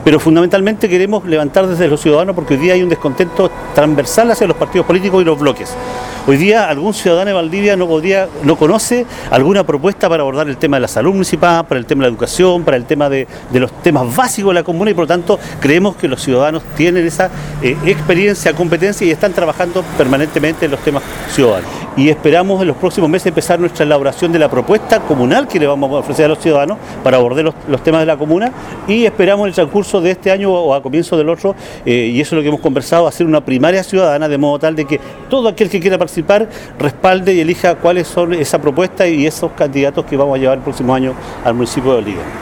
pero fundamentalmente queremos levantar desde los ciudadanos porque hoy día hay un descontento transversal hacia los partidos políticos y los bloques. Hoy día algún ciudadano de Valdivia no conoce alguna propuesta para abordar el tema de la salud municipal, para el tema de la educación, para el tema de los temas básicos de la comuna, y por lo tanto creemos que los ciudadanos tienen esa experiencia, competencia y están trabajando permanentemente en los temas ciudadanos. Y esperamos en los próximos meses empezar nuestra elaboración de la propuesta comunal que le vamos a ofrecer a los ciudadanos para abordar los temas de la comuna, y esperamos en el transcurso de este año o a comienzo del otro, y eso es lo que hemos conversado, hacer una primaria ciudadana de modo tal de que todo aquel que quiera participar respalde y elija cuáles son esa propuesta y esos candidatos que vamos a llevar el próximo año al municipio de Valdivia.